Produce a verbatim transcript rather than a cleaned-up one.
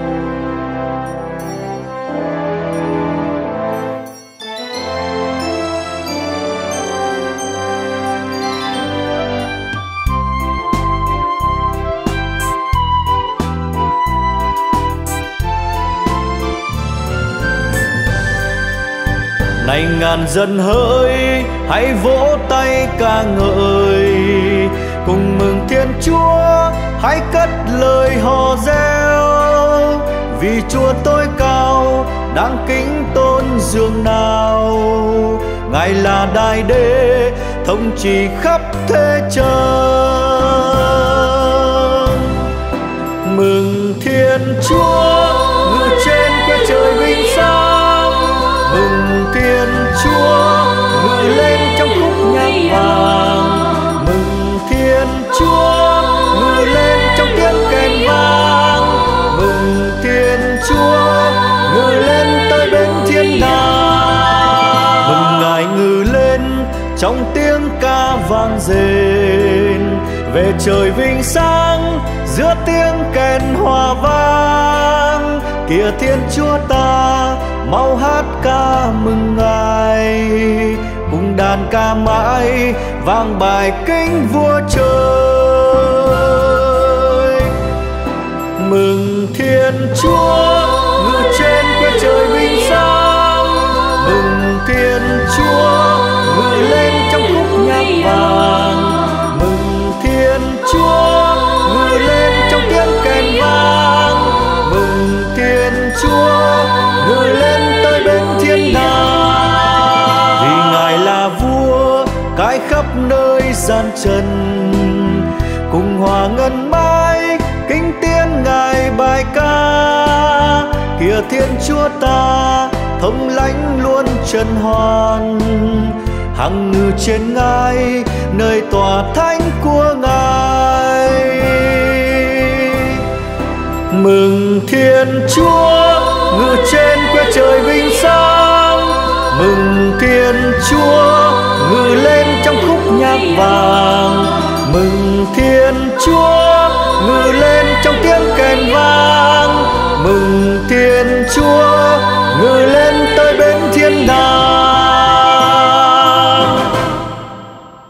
Này ngàn dân hỡi, hãy vỗ tay ca ngợi, cùng mừng Thiên Chúa, hãy cất lời hò reo. Vì Chúa tối cao, đáng kính tôn dường nào, Ngài là Đại Đế, thống trị khắp thế gian. Mừng Thiên Chúa, ngự trên quê trời vinh sang. Mừng Thiên Chúa, ngự lên trong khúc nhạc vàng. Mừng Thiên Chúa, ngự lên trong tiếng kèn vang. Mừng Thiên Chúa, ngự lên tới bên thiên đàng. Mừng Ngài ngự lên trong tiếng ca vang rền, về trời vinh sáng giữa tiếng kèn hòa vang. Kìa Thiên Chúa ta mau hát ca mừng Ngài, cùng đàn ca mãi vang bài kính vua trời. Mừng Thiên Chúa, ngự trên quê trời vinh sang. Mừng Thiên Chúa, ngự lên trong khúc nhạc vàng. Mừng Thiên Chúa, ngự lên trong tiếng kèn vang. Mừng Thiên Chúa, ngự lên tới bên thiên đàng. Vì Ngài là vua cai khắp nơi gian trần, cùng hòa ngân mãi kính tiếng Ngài bài ca. Kìa Thiên Chúa ta thống lãnh luôn trần hoàn, hằng ngự trên ngai nơi tòa thánh của Ngài. Mừng Thiên Chúa, ngự trên quê trời vinh sang. Mừng Thiên Chúa, ngự lên trong khúc nhạc vàng. Mừng Thiên Chúa, ngự lên trong tiếng kèn vang. Mừng Thiên Chúa, ngự lên tới bên thiên đàng.